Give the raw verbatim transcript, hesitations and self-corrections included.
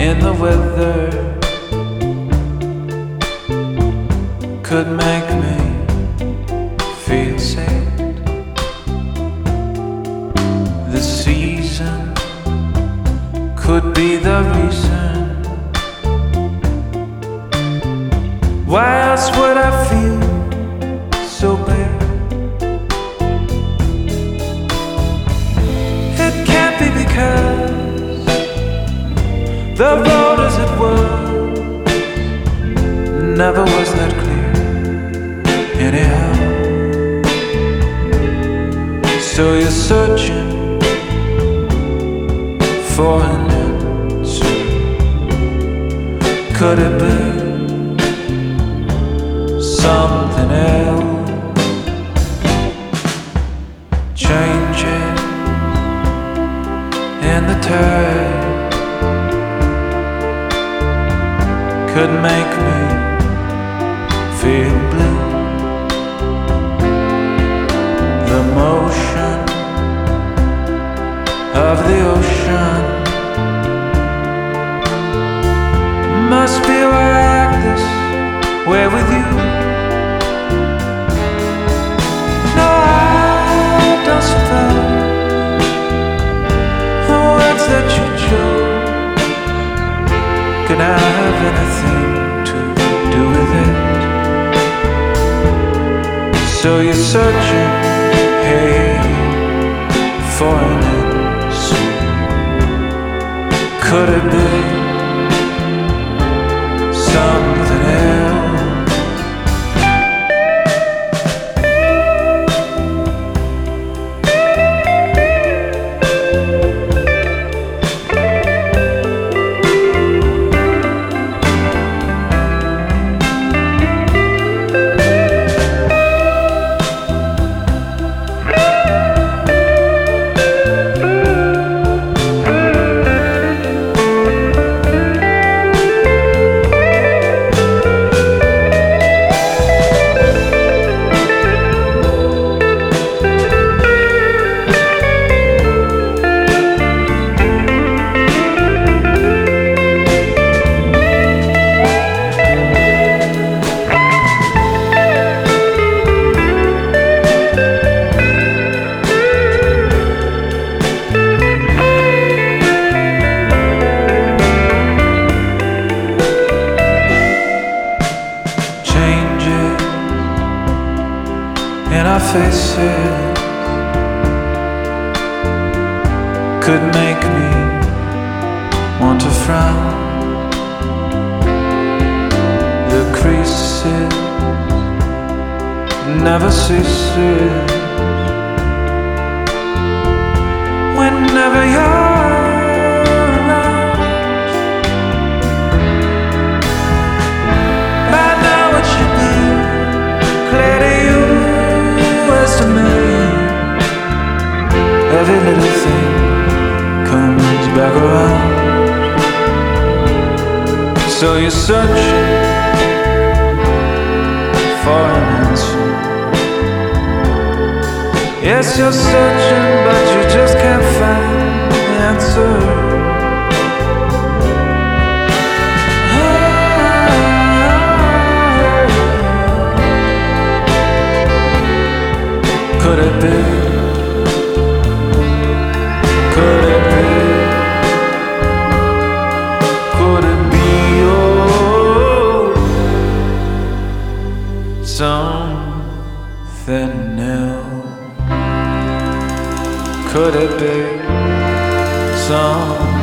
in the weather could make me feel sad. The season could be the reason. Why else would I feel so bad? It can't be because the road as it was never was that clear anyhow. So you're searching for an answer. Could it be something else? Changes in the tide could make me feel blue. The motion of the ocean must be why I act this way with you. No, I don't suppose the words that you chose could have anything to do with it. So you're searching, hey, for an answer. Could it be something else? In our faces could make me want to frown. The creases never ceases whenever you're around. I know it should be clear to you to me. Every little thing comes back around. So you're searching for an answer. Yes, you're searching, but you just can't find the answer. Could it be? Could it be? Could it be oh, something else? Could it be something